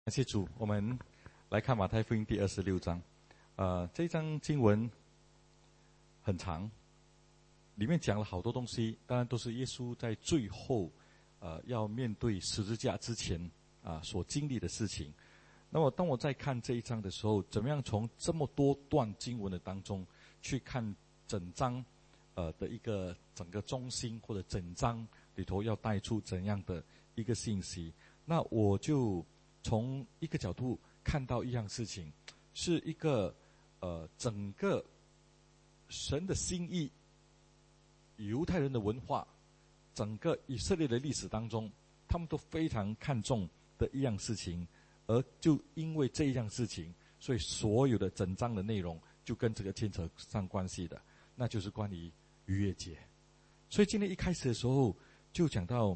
感谢主，我们来看马太福音第26章。这一章经文很长，里面讲了好多东西，当然都是耶稣在最后要面对十字架之前所经历的事情。那么当我在看这一章的时候，怎么样从这么多段经文的当中去看整章的一个整个中心，或者整章里头要带出怎样的一个信息？那我就从一个角度看到一样事情，是一个整个神的心意，犹太人的文化，整个以色列的历史当中，他们都非常看重的一样事情，而就因为这一样事情，所以所有的整章的内容就跟这个牵扯上关系的，那就是关于逾越节。所以今天一开始的时候就讲到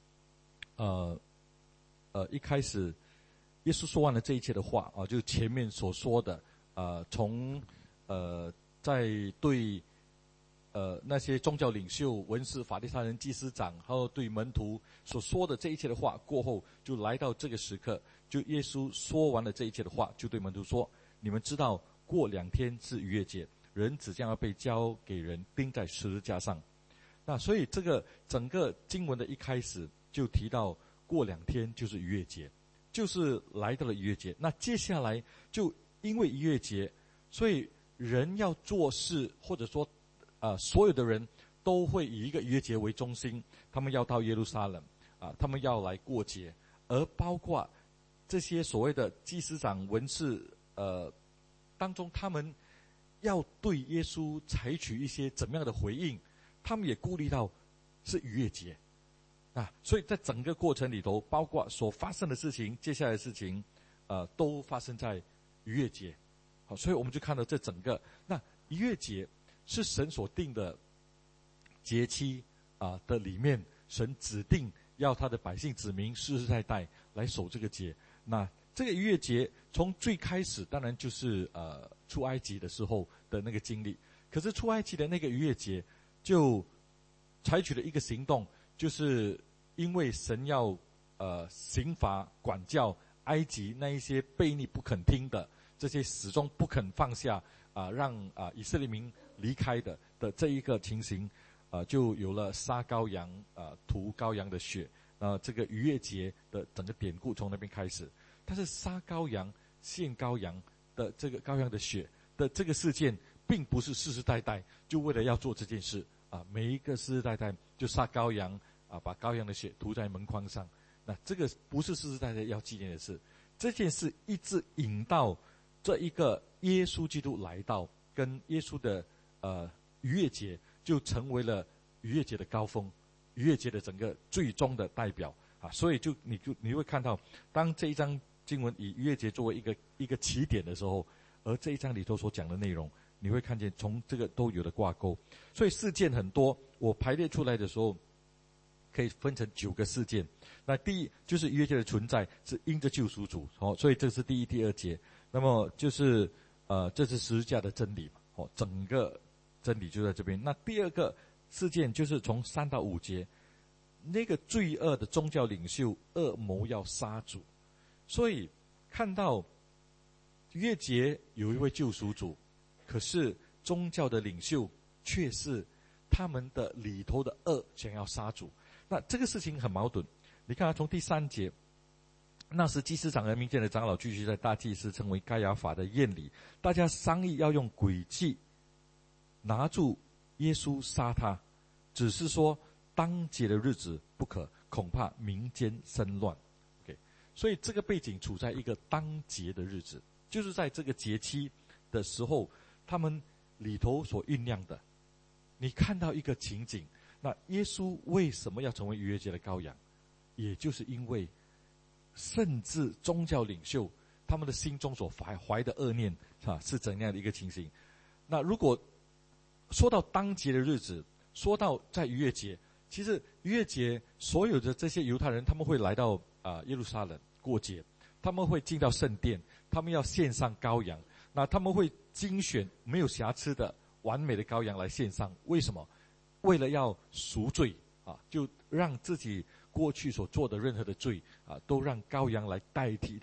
一开始耶稣说完了这一切的话就前面所说的从在对那些宗教领袖、文士、法利赛人、祭司长，还有对门徒所说的这一切的话过后，就来到这个时刻，就耶稣说完了这一切的话，就对门徒说：你们知道过2天是逾越节，人子将要被交给人，钉在十字架上。那所以这个整个经文的一开始就提到过2天就是逾越节，就是来到了逾越节。那接下来就因为逾越节，所以人要做事，或者说所有的人都会以一个逾越节为中心，他们要到耶路撒冷他们要来过节，而包括这些所谓的祭司长、文士当中，他们要对耶稣采取一些怎么样的回应，他们也顾虑到是逾越节所以在整个过程里头，包括所发生的事情，接下来的事情都发生在逾越节。好，所以我们就看到这整个那逾越节是神所定的节期的里面，神指定要他的百姓子民世世代代来守这个节。那这个逾越节从最开始当然就是出埃及的时候的那个经历，可是出埃及的那个逾越节就采取了一个行动，就是因为神要刑罚管教埃及那一些悖逆不肯听的，这些始终不肯放下让以色列民离开的这一个情形就有了杀羔羊涂羔羊的血这个逾越节的整个典故从那边开始。但是杀羔羊献羔羊的这个羔羊的血的这个事件，并不是世世代代就为了要做这件事每一个世世代代就杀羔羊把羔羊的血涂在门框上，那这个不是世世代代要纪念的事。这件事一直引到这一个耶稣基督来到，跟耶稣的逾越节就成为了逾越节的高峰，逾越节的整个最终的代表所以你会看到，当这一章经文以逾越节作为一个起点的时候，而这一章里头所讲的内容，你会看见从这个都有了挂钩。所以事件很多，我排列出来的时候可以分成9个事件。那第一就是逾越节的存在是因着救赎主所以这是第1、第2节。那么就是这是十字架的真理整个真理就在这边。那第2个事件就是从3到5节，那个罪恶的宗教领袖恶谋要杀主，所以看到逾越节有一位救赎主，可是宗教的领袖却是他们的里头的恶想要杀主。那这个事情很矛盾。你看从第3节，那时祭司长和民间的长老聚集在大祭司称为该亚法的宴里，大家商议要用诡计拿住耶稣杀他，只是说当节的日子不可，恐怕民间生乱。所以这个背景处在一个当节的日子，就是在这个节期的时候，他们里头所酝酿的。你看到一个情景，那耶稣为什么要成为逾越节的羔羊？也就是因为甚至宗教领袖他们的心中所怀的恶念是怎样的一个情形。那如果说到当节的日子，说到在逾越节，其实逾越节所有的这些犹太人，他们会来到耶路撒冷过节，他们会进到圣殿，他们要献上羔羊，那他们会精选没有瑕疵的完美的羔羊来献上。为什么？为了要赎罪就让自己过去所做的任何的罪都让羔羊来代替他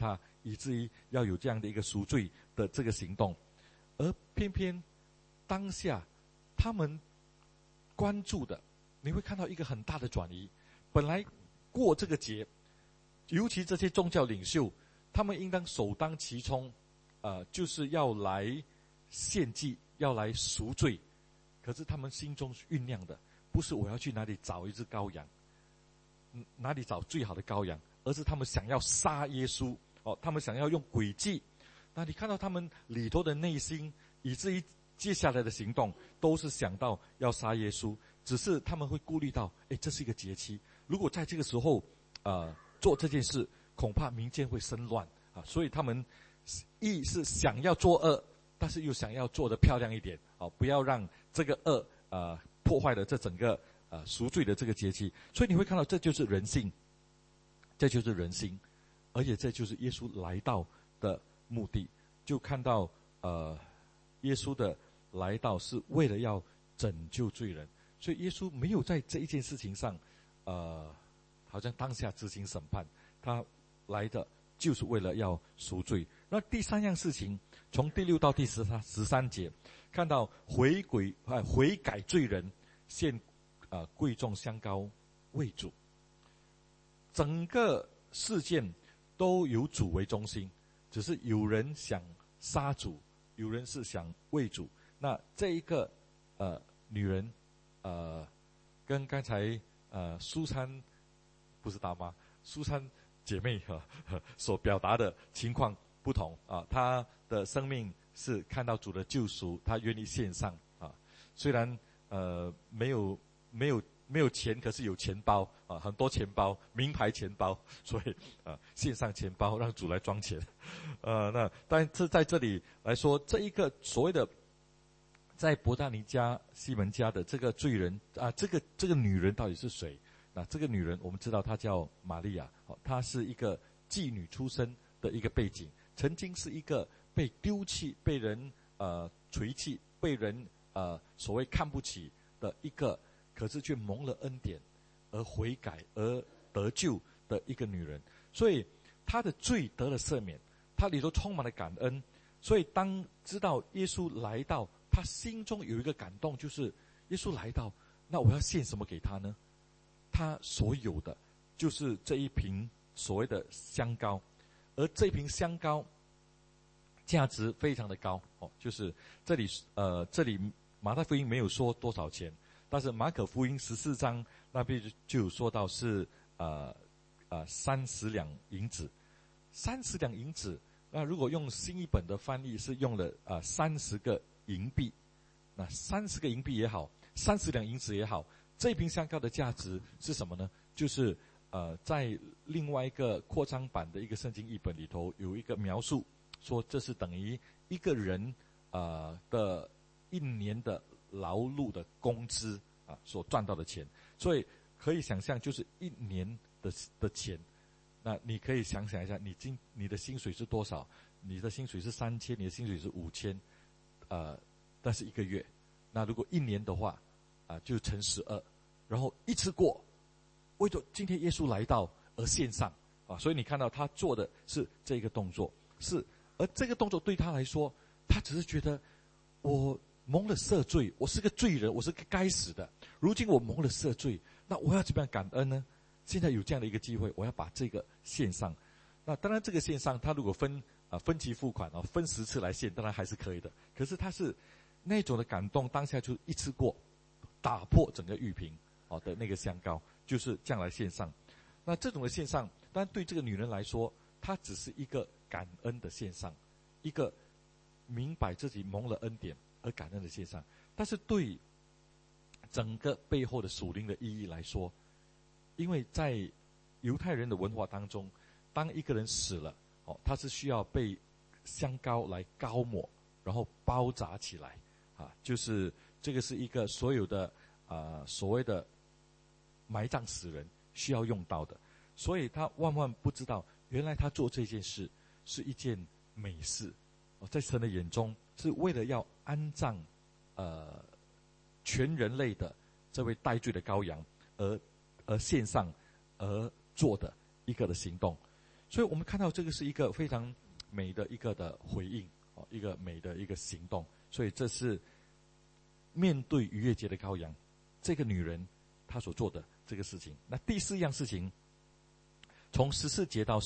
以至于要有这样的一个赎罪的这个行动。而偏偏当下他们关注的，你会看到一个很大的转移。本来过这个节，尤其这些宗教领袖，他们应当首当其冲，就是要来献祭，要来赎罪。可是他们心中酝酿的，不是我要去哪里找一只羔羊，哪里找最好的羔羊，而是他们想要杀耶稣。他们想要用诡计。那你看到他们里头的内心，以至于接下来的行动都是想到要杀耶稣，只是他们会顾虑到，这是一个节期，如果在这个时候做这件事，恐怕民间会生乱所以他们一是想要作恶，但是又想要做得漂亮一点不要让这个恶破坏了这整个赎罪的这个节期。所以你会看到，这就是人性，这就是人性，而且这就是耶稣来到的目的。就看到耶稣的来到是为了要拯救罪人，所以耶稣没有在这一件事情上好像当下执行审判，他来的就是为了要赎罪。那第三样事情，从第6到第13节看到悔改罪人献贵重香膏为主。整个事件都有主为中心，只是有人想杀主，有人是想为主。那这一个女人跟刚才苏珊不是大妈，苏珊姐妹所表达的情况不同她的生命是看到主的救赎，她愿意献上虽然没有钱，可是有钱包很多钱包，名牌钱包，所以献上钱包让主来装钱但是在这里来说，这一个所谓的在伯大尼家西门家的这个罪人这个女人到底是谁？那这个女人我们知道她叫玛利亚她是一个妓女出身的一个背景，曾经是一个被丢弃、被人垂弃、被人所谓看不起的一个，可是却蒙了恩典而悔改而得救的一个女人。所以她的罪得了赦免，她里头充满了感恩。所以当知道耶稣来到，她心中有一个感动，就是耶稣来到，那我要献什么给他呢？他所有的就是这一瓶所谓的香膏，而这瓶香膏价值非常的高就是这里马太福音没有说多少钱，但是马可福音14章那边就有说到是30两银子，30两银子。那如果用新译本的翻译是用了30个银币，那30个银币也好，30两银子也好，这瓶香膏的价值是什么呢？就是在另外一个扩张版的一个圣经译本里头有一个描述，说这是等于一个人的1年的劳碌的工资所赚到的钱。所以可以想象，就是1年的钱。那你可以想想一下，你的薪水是多少？你的薪水是3000，你的薪水是5000，但是1个月，那如果1年的话就乘12，然后一次过，为着今天耶稣来到而献上所以你看到他做的是这个动作，而这个动作对他来说，他只是觉得我蒙了赦罪，我是个罪人，我是个该死的，如今我蒙了赦罪，那我要怎么样感恩呢？现在有这样的一个机会，我要把这个献上。那当然这个献上，他如果分期付款分10次来献，当然还是可以的。可是他是那种的感动，当下就一次过打破整个玉瓶的那个香膏，就是这样来献上。那这种的献上，当然对这个女人来说，她只是一个感恩的献上，一个明白自己蒙了恩典而感恩的献上。但是对整个背后的属灵的意义来说，因为在犹太人的文化当中，当一个人死了他是需要被香膏来膏抹，然后包扎起来就是这个是一个所有的所谓的埋葬死人需要用到的。所以他万万不知道，原来他做这件事是一件美事在神的眼中是为了要安葬全人类的这位代罪的羔羊而献上而做的一个的行动。 所以我们看到这个是一个非常美的一个的回应，一个美的一个行动。所以这是面对逾越节的羔羊，这个女人她所做的这个事情。那第4样事情，从14节到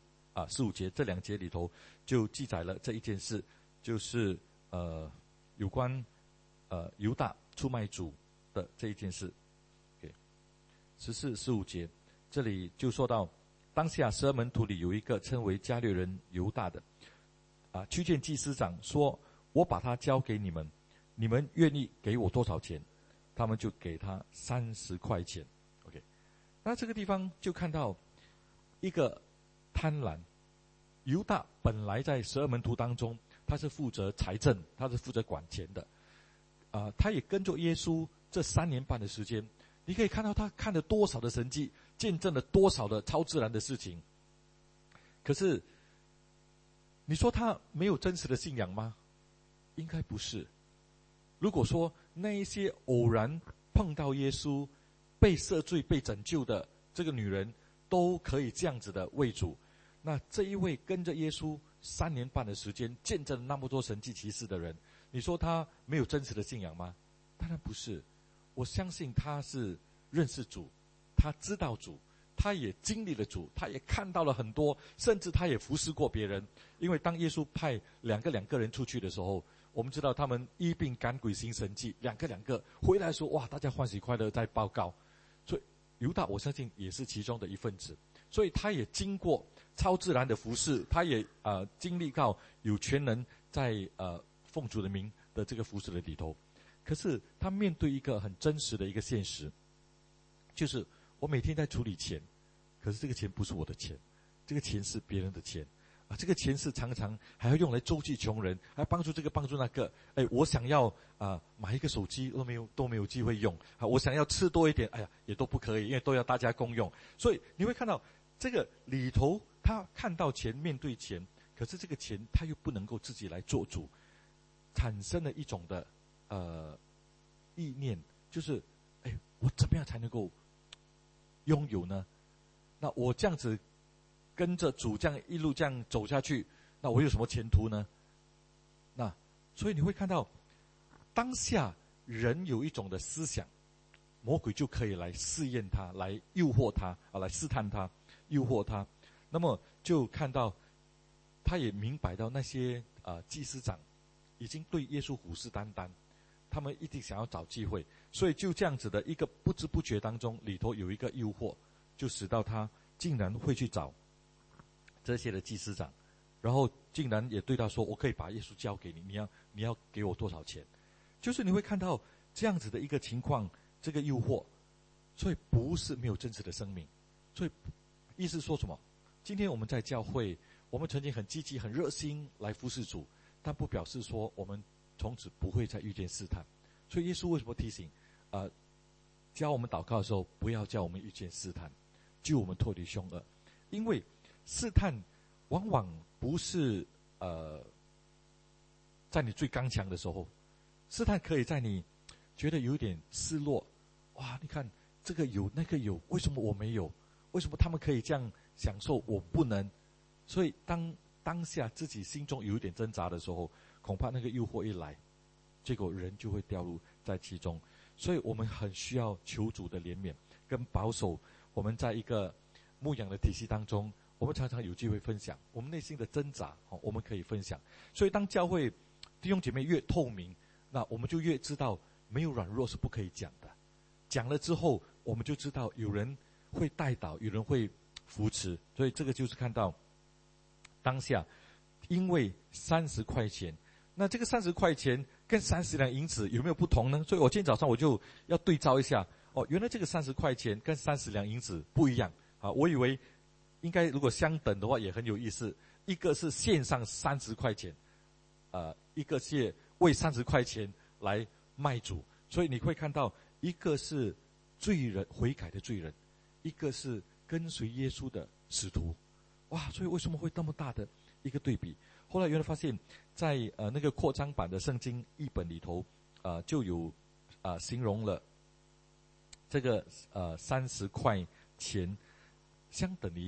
15节这2节里头就记载了这一件事，就是有关犹大出卖主的这一件事。14、15节这里就说到，当下12门徒里有一个称为加略人犹大的，去见祭司长说，我把他交给你们，你们愿意给我多少钱？他们就给他30块钱。OK， 那这个地方就看到一个贪婪。犹大本来在12门徒当中，他是负责财政，他是负责管钱的，他也跟着耶稣这3年半的时间，你可以看到他看了多少的神迹，见证了多少的超自然的事情。可是，你说他没有真实的信仰吗？应该不是。如果说那一些偶然碰到耶稣、被赦罪、被拯救的这个女人，都可以这样子的为主，那这一位跟着耶稣3年半的时间，见证了那么多神迹奇事的人，你说他没有真实的信仰吗？当然不是。我相信他是认识主，他知道主，他也经历了主，他也看到了很多，甚至他也服侍过别人。因为当耶稣派两个人出去的时候，我们知道他们医病赶鬼行神迹，两个回来说，哇，大家欢喜快乐在报告。所以犹大我相信也是其中的一份子，所以他也经过超自然的服侍，他也经历到有权能在奉主的名的这个服侍的里头。可是他面对一个很真实的一个现实，就是我每天在处理钱，可是这个钱不是我的钱，这个钱是别人的钱这个钱是常常还要用来周济穷人，还帮助这个帮助那个。我想要买一个手机都没有机会用我想要吃多一点，也都不可以，因为都要大家共用。所以你会看到这个里头，他看到钱，面对钱，可是这个钱他又不能够自己来做主，产生了一种的意念，就是我怎么样才能够拥有呢？那我这样子跟着主这样一路这样走下去，那我有什么前途呢？那所以你会看到当下人有一种的思想，魔鬼就可以来试验他，来诱惑他来试探他，诱惑他。那么就看到他也明白到那些祭司长已经对耶稣虎视眈眈，他们一定想要找机会，所以就这样子的一个不知不觉当中，里头有一个诱惑，就使到他竟然会去找这些的祭司长，然后竟然也对他说，我可以把耶稣交给你，你要给我多少钱？就是你会看到这样子的一个情况，这个诱惑。所以不是没有真实的生命。所以意思说什么？今天我们在教会，我们曾经很积极很热心来服侍主，但不表示说我们从此不会再遇见试探。所以耶稣为什么提醒教我们祷告的时候，不要叫我们遇见试探，救我们脱离凶恶。因为试探往往不是在你最刚强的时候，试探可以在你觉得有点失落，哇，你看这个有那个有，为什么我没有？为什么他们可以这样享受，我不能？所以当下自己心中有一点挣扎的时候，恐怕那个诱惑一来，结果人就会掉入在其中。所以我们很需要求主的怜悯跟保守。我们在一个牧养的体系当中，我们常常有机会分享我们内心的挣扎，我们可以分享。所以当教会弟兄姐妹越透明，那我们就越知道没有软弱是不可以讲的。讲了之后，我们就知道有人会带导，有人会扶持。所以这个就是看到当下，因为30块钱，那这个30块钱跟30两银子有没有不同呢？所以我今天早上我就要对照一下，原来这个30块钱跟30两银子不一样我以为应该如果相等的话也很有意思，一个是献上30块钱一个是为30块钱来卖主。所以你会看到一个是罪人悔改的罪人，一个是跟随耶稣的使徒。哇，所以为什么会那么大的一个对比？后来原来发现在那个扩张版的圣经译本里头就有形容了这个30块钱相等于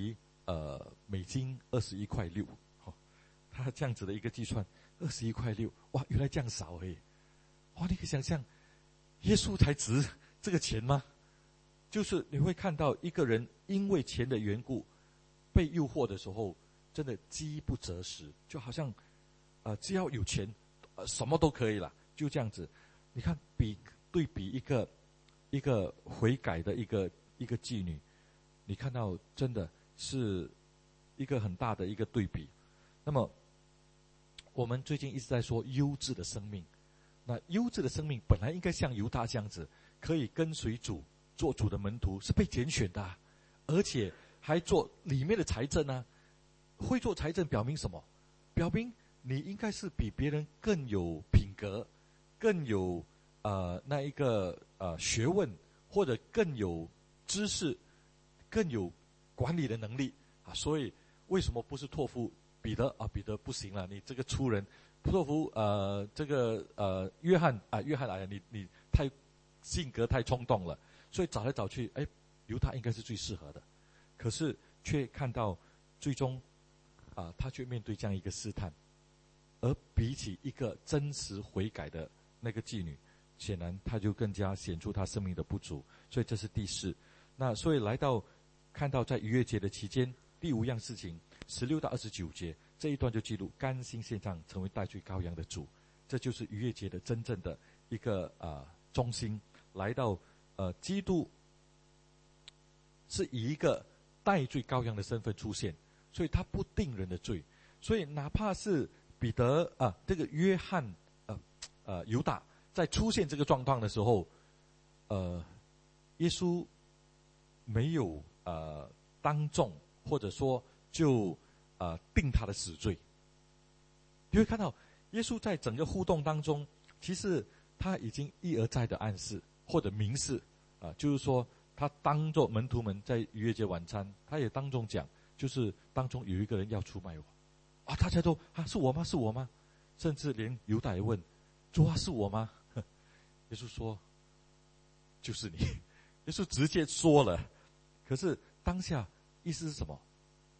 美金21.6块，他这样子的一个计算，21.6块，哇，原来这样少诶，哇，你可以想象，耶稣才值这个钱吗？就是你会看到一个人因为钱的缘故被诱惑的时候，真的饥不择食，就好像只要有钱，什么都可以了，就这样子。你看对比一个悔改的一个妓女，你看到真的是一个很大的一个对比。那么我们最近一直在说优质的生命，那优质的生命本来应该像犹大这样子，可以跟随主，做主的门徒，是被拣选的而且还做里面的财政啊。会做财政表明什么？表明你应该是比别人更有品格，更有那一个学问，或者更有知识，更有管理的能力所以为什么不是托付彼得彼得不行了，你这个粗人，托付这个约翰你太性格太冲动了，所以找来找去，犹大应该是最适合的，可是却看到最终他却面对这样一个试探，而比起一个真实悔改的那个妓女，显然他就更加显出他生命的不足。所以这是第四。那所以看到在逾越节的期间，第5样事情16到29节这一段就记录甘心献上成为代罪羔羊的主，这就是逾越节的真正的一个中心。来到基督是以一个代罪羔羊的身份出现，所以他不定人的罪。所以哪怕是彼得这个约翰犹大在出现这个状况的时候，耶稣没有当众或者说就定他的死罪。你会看到耶稣在整个互动当中，其实他已经一而再的暗示或者明示就是说他当作门徒们在逾越节晚餐，他也当众讲，就是当中有一个人要出卖我大家都是我吗？是我吗？甚至连犹大也问主是我吗？耶稣说就是你。耶稣直接说了，可是当下意思是什么？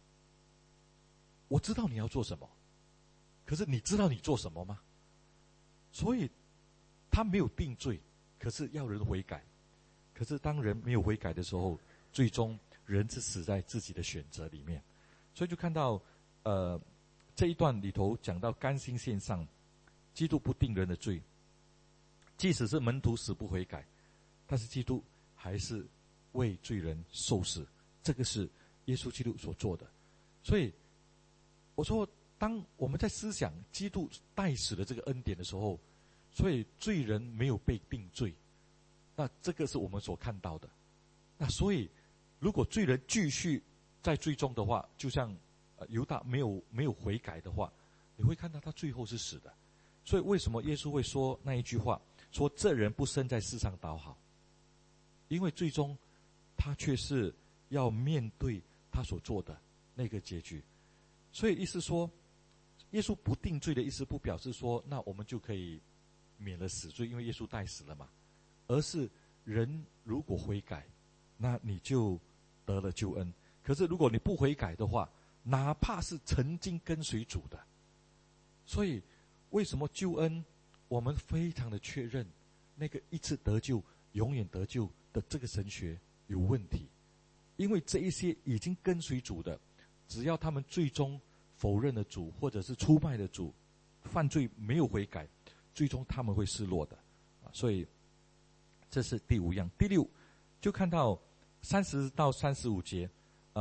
我知道你要做什么，可是你知道你做什么吗？所以他没有定罪，可是要人悔改。可是当人没有悔改的时候，最终人是死在自己的选择里面。所以就看到这一段里头讲到甘心献上，基督不定人的罪，即使是门徒死不悔改，但是基督还是为罪人受死，这个是耶稣基督所做的。所以我说，当我们在思想基督代死的这个恩典的时候，所以罪人没有被定罪，那这个是我们所看到的。那所以如果罪人继续在罪中的话，就像犹大没有悔改的话，你会看到他最后是死的。所以为什么耶稣会说那一句话，说这人不生在世上倒好？因为最终他却是要面对他所做的那个结局。所以意思说，耶稣不定罪的意思不表示说那我们就可以免了死罪，因为耶稣代死了嘛，而是人如果悔改，那你就得了救恩。可是如果你不悔改的话，哪怕是曾经跟随主的，所以为什么救恩我们非常的确认那个一次得救永远得救的这个神学有问题？因为这一些已经跟随主的，只要他们最终否认了主，或者是出卖了主，犯罪没有悔改，最终他们会失落的所以这是第5样。第6就看到30到35节，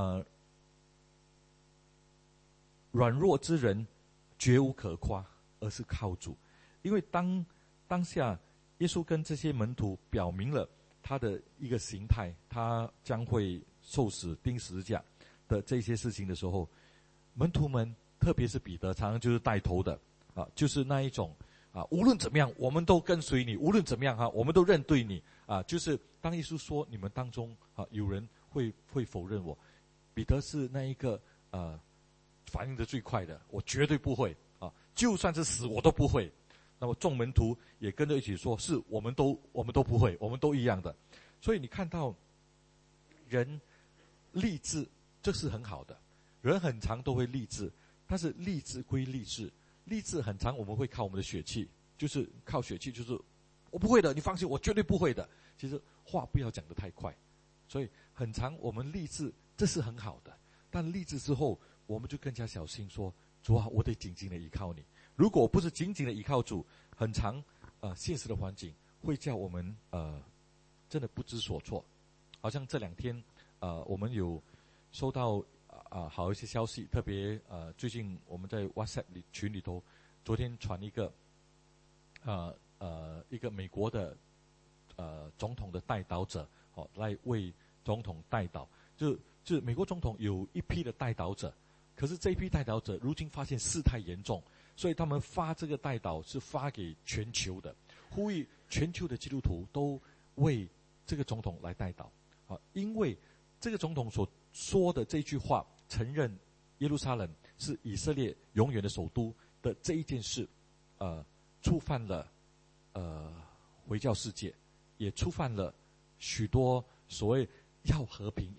软弱之人绝无可夸，而是靠主。因为当下耶稣跟这些门徒表明了他的一个形态，他将会受死钉十字架的这些事情的时候，门徒们特别是彼得常常就是带头的就是那一种无论怎么样我们都跟随你，无论怎么样我们都认对你就是当耶稣说你们当中有人会否认我，彼得是那一个反应的最快的，我绝对不会就算是死我都不会。那么众门徒也跟着一起说，是我们都不会，我们都一样的。所以你看到人立志，这是很好的， 人很常都会立志，但是立志归立志，立志很常我们会靠我们的血气，就是靠血气，就是我不会的，你放心，我绝对不会的。其实话不要讲得太快，所以很常我们立志，这是很好的，但立志之后，我们就更加小心说，主啊，我得紧紧的依靠你。如果不是紧紧的依靠主，很常现实的环境会叫我们真的不知所措。好像这2天我们有收到好一些消息，特别最近我们在 WhatsApp 群里头，昨天传一个一个美国的总统的代祷者来为总统代祷，就美国总统有一批的代祷者，可是这一批代祷者如今发现事态严重，所以他们发这个代祷是发给全球的，呼吁全球的基督徒都为这个总统来代祷因为这个总统所说的这句话，承认耶路撒冷是以色列永远的首都的这一件事，触犯了回教世界，也触犯了许多所谓要和平，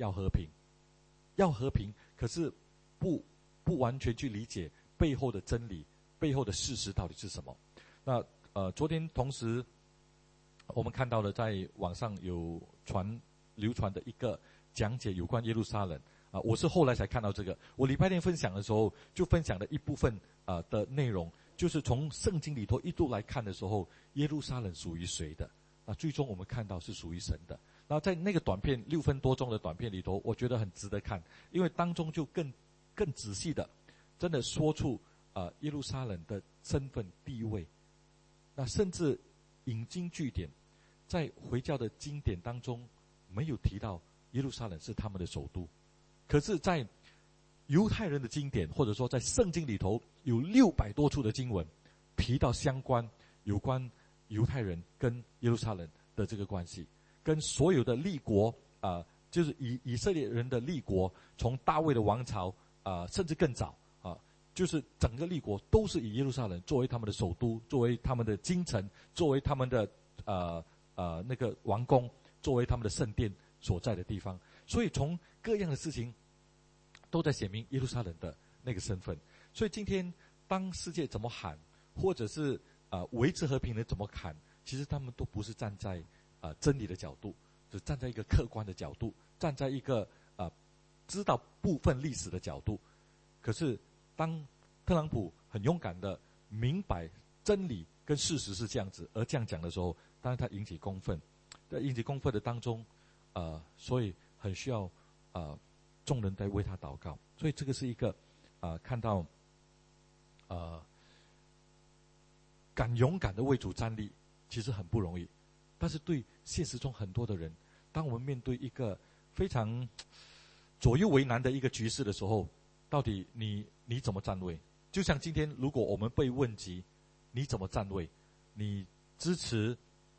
可是不完全去理解背后的真理，背后的事实到底是什么。那昨天同时我们看到了在网上有流传的一个讲解有关耶路撒冷我是后来才看到这个。我礼拜天分享的时候就分享了一部分的内容，就是从圣经里头一路来看的时候，耶路撒冷属于谁的？那最终我们看到是属于神的。然后在那个短片6分多钟的短片里头，我觉得很值得看，因为当中就更仔细的真的说出耶路撒冷的身份地位，那甚至引经据典，在回教的经典当中没有提到耶路撒冷是他们的首都，可是在犹太人的经典，或者说在圣经里头有600多处的经文提到有关犹太人跟耶路撒冷的这个关系，跟所有的立国就是以色列人的立国，从大卫的王朝甚至更早就是整个立国都是以耶路撒冷作为他们的首都，作为他们的京城，作为他们的那个王宫，作为他们的圣殿所在的地方。所以从各样的事情都在显明耶路撒冷的那个身份。所以今天当世界怎么喊，或者是维持和平的怎么喊，其实他们都不是站在真理的角度，只站在一个客观的角度，站在一个知道部分历史的角度。可是当特朗普很勇敢的明白真理跟事实是这样子，而这样讲的时候，当然他引起公愤。在引起公愤的当中所以很需要众人在为他祷告。所以这个是一个看到敢勇敢的为主站立，其实很不容易。但是对现实中很多的人，当我们面对一个非常左右为难的一个局势的时候，到底你怎么站位？就像今天如果我们被问及你怎么站位，你支持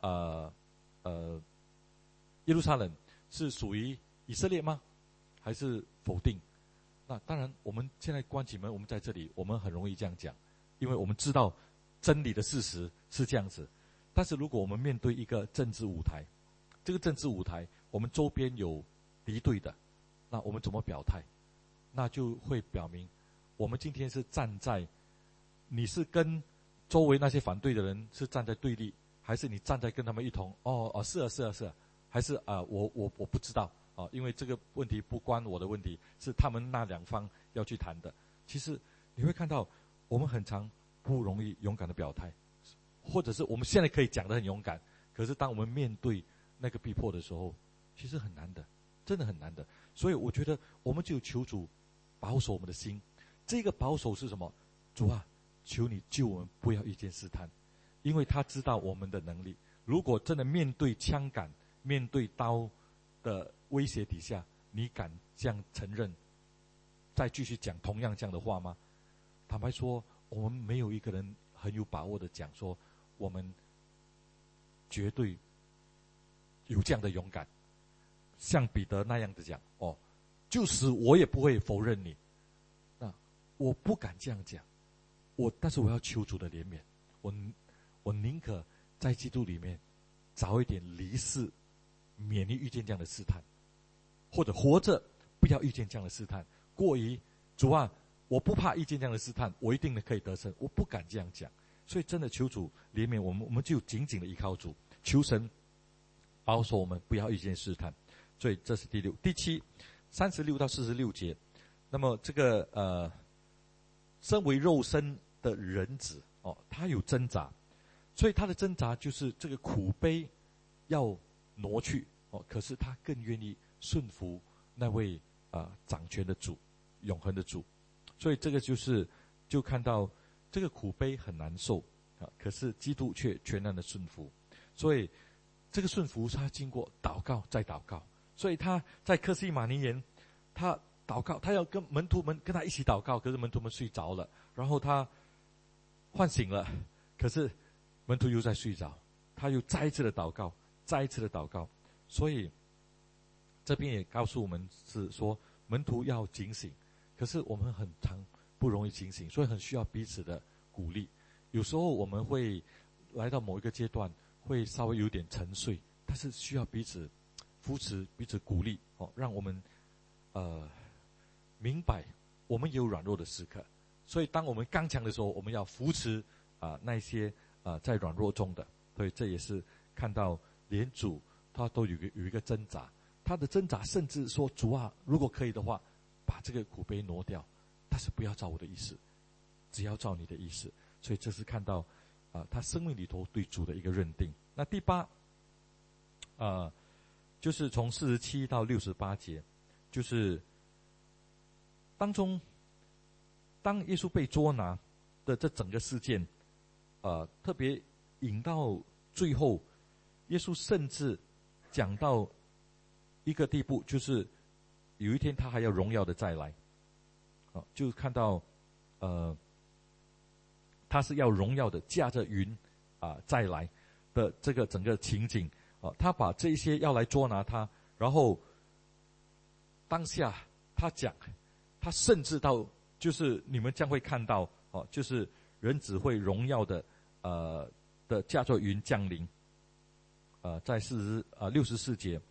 耶路撒冷是属于以色列吗？还是否定？那当然我们现在关起门，我们在这里我们很容易这样讲，因为我们知道真理的事实是这样子。但是如果我们面对一个政治舞台，这个政治舞台我们周边有敌对的，那我们怎么表态？那就会表明我们今天是站在，你是跟周围那些反对的人是站在对立，还是你站在跟他们一同是啊，还是我不知道因为这个问题不关我的问题，是他们那2方要去谈的。其实你会看到我们很常不容易勇敢的表态，或者是我们现在可以讲得很勇敢，可是当我们面对那个逼迫的时候，其实很难的，真的很难的。所以我觉得我们就求主保守我们的心。这个保守是什么？主啊，求你救我们不要遇见试探，因为他知道我们的能力。如果真的面对枪杆，面对刀的威胁底下，你敢这样承认，再继续讲同样这样的话吗？坦白说，我们没有一个人很有把握的讲说我们绝对有这样的勇敢，像彼得那样的讲就是我也不会否认你。那我不敢这样讲，但是我要求主的怜悯。我宁可在基督里面早一点离世，免于遇见这样的试探，或者活着不要遇见这样的试探，过于主啊，我不怕遇见这样的试探，我一定可以得胜。我不敢这样讲。所以真的求主怜悯我们，我们就紧紧的依靠主，求神保守我们不要遇见试探。所以这是第六。第七，36到46节。那么这个身为肉身的人子他有挣扎，所以他的挣扎就是这个苦悲要挪去可是他更愿意顺服那位掌权的主，永恒的主。所以这个就看到这个苦悲很难受可是基督却全然的顺服。所以这个顺服他经过祷告再祷告。所以他在客西马尼园，他祷告，他要跟门徒们跟他一起祷告，可是门徒们睡着了，然后他唤醒了，可是门徒又在睡着，他又再一次的祷告，再一次的祷告。所以这边也告诉我们是说门徒要警醒，可是我们很常不容易警醒，所以很需要彼此的鼓励。有时候我们会来到某一个阶段会稍微有点沉睡，但是需要彼此扶持，彼此鼓励让我们明白我们也有软弱的时刻。所以当我们刚强的时候，我们要扶持那些在软弱中的。所以这也是看到连主他都有一个挣扎，他的挣扎甚至说，主啊，如果可以的话，把这个苦悲挪掉，但是不要照我的意思，只要照你的意思。所以这是看到他生命里头对主的一个认定。那第八就是从47到68节，就是当中当耶稣被捉拿的这整个事件特别引到最后，耶稣甚至讲到一个地步，就是有一天他还要荣耀的再来就看到他是要荣耀的驾着云再来的这个整个情景他把这些要来捉拿他，然后当下他讲，他甚至到就是你们将会看到就是人子会荣耀的驾着云降临在64节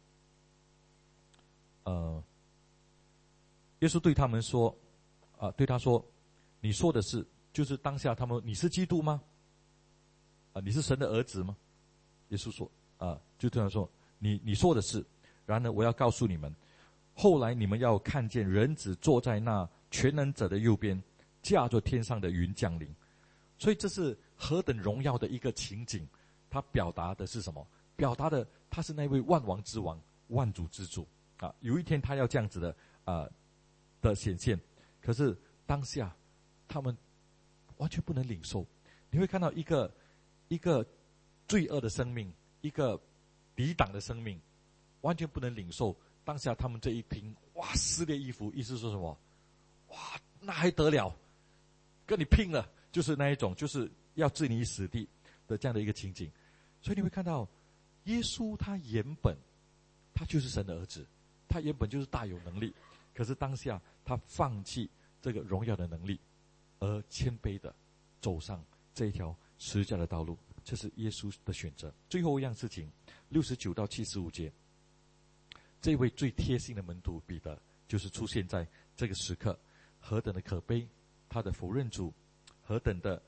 耶稣对他们说对他说，你说的是，就是当下他们，你是基督吗你是神的儿子吗？耶稣说就对他说，你说的是。然而我要告诉你们，后来你们要看见人子坐在那全能者的右边，驾着天上的云降临。所以这是何等荣耀的一个情景。他表达的是什么？表达的他是那位万王之王，万主之主有一天他要这样子的显现。可是当下他们完全不能领受。你会看到一个罪恶的生命，一个抵挡的生命，完全不能领受。当下他们这一听，哇，撕裂衣服，意思说什么？哇，那还得了，跟你拼了，就是那一种，就是要置你于死地的这样的一个情景。所以你会看到耶稣他原本他就是神的儿子，他原本就是大有能力，可是当下他放弃这个荣耀的能力，而谦卑的走上这一条十字架的道路。这是耶稣的选择。最后一样事情，69到75节，这位最贴心的门徒彼得就是出现在这个时刻，何等的可悲，他的否认主何等的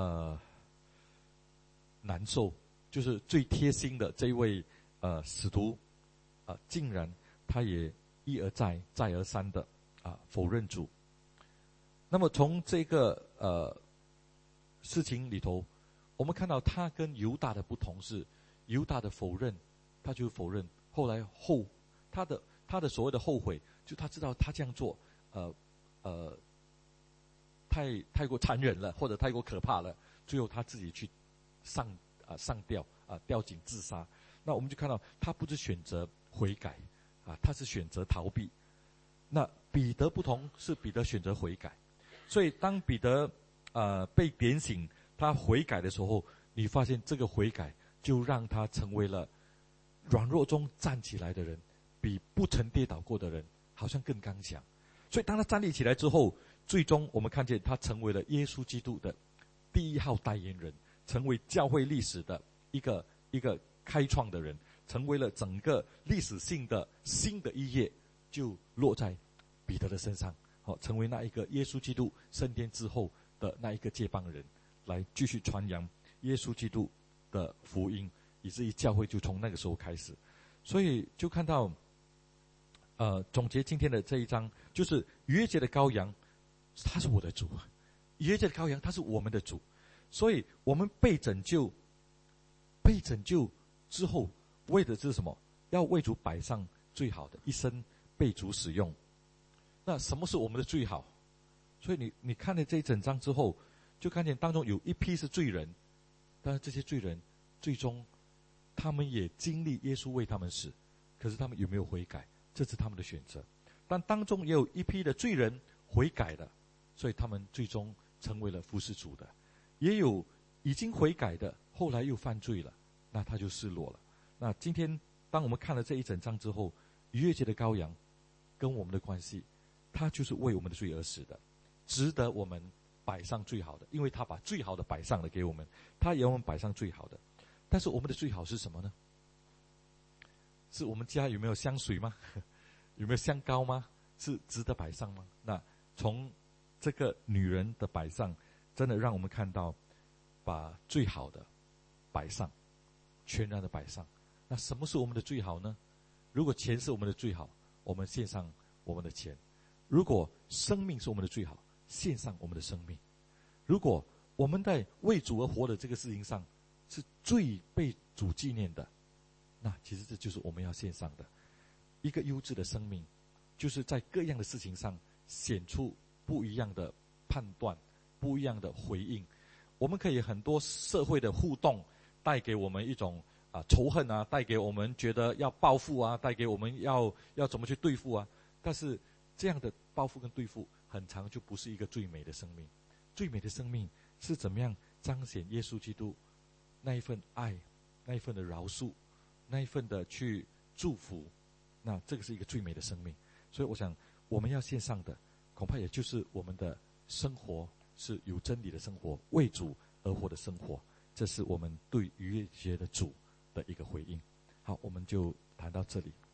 难受，就是最贴心的这一位使徒竟然他也一而再再而三的否认主。那么从这个事情里头，我们看到他跟犹大的不同是，犹大的否认，他就否认，后来他的所谓的后悔，就他知道他这样做太过残忍了，或者太过可怕了，最后他自己去上吊井自杀。那我们就看到他不是选择悔改他是选择逃避。那彼得不同，是彼得选择悔改。所以当彼得被点醒他悔改的时候，你发现这个悔改就让他成为了软弱中站起来的人，比不曾跌倒过的人好像更刚强。所以当他站立起来之后，最终我们看见他成为了耶稣基督的第一号代言人，成为教会历史的一个开创的人，成为了整个历史性的新的一页，就落在彼得的身上， 成为那一个耶稣基督升天之后的那一个接班人，来继续传扬耶稣基督的福音，以至于教会就从那个时候开始。所以就看到总结今天的这一章，就是逾越节的羔羊他是我的主，逾越节的羔羊他是我们的主。所以我们被拯救之后，为的是什么？要为主摆上最好的一生，被主使用。那什么是我们的最好？所以你看了这一整章之后，就看见当中有一批是罪人，但是这些罪人最终他们也经历耶稣为他们死，可是他们有没有悔改，这是他们的选择。但当中也有一批的罪人悔改了，所以他们最终成为了服侍主的。也有已经悔改的，后来又犯罪了，那他就失落了。那今天当我们看了这一整章之后，逾越节的羔羊跟我们的关系，他就是为我们的罪而死的，值得我们摆上最好的，因为他把最好的摆上了给我们，他也要我们摆上最好的。但是我们的最好是什么呢？是我们家有没有香水吗？有没有香膏吗？是值得摆上吗？那从这个女人的摆上，真的让我们看到把最好的摆上，全然的摆上。那什么是我们的最好呢？如果钱是我们的最好，我们献上我们的钱；如果生命是我们的最好，献上我们的生命；如果我们在为主而活的这个事情上是最被主纪念的，那其实这就是我们要献上的一个优质的生命，就是在各样的事情上显出不一样的判断，不一样的回应。我们可以很多社会的互动带给我们一种仇恨啊，带给我们觉得要报复啊，带给我们要怎么去对付啊。但是这样的报复跟对付很长就不是一个最美的生命。最美的生命是怎么样彰显耶稣基督那一份爱，那一份的饶恕，那一份的去祝福，那这个是一个最美的生命。所以我想我们要献上的恐怕也就是我们的生活是有真理的生活，为主而活的生活。这是我们对逾越节的主的一个回应。好，我们就谈到这里。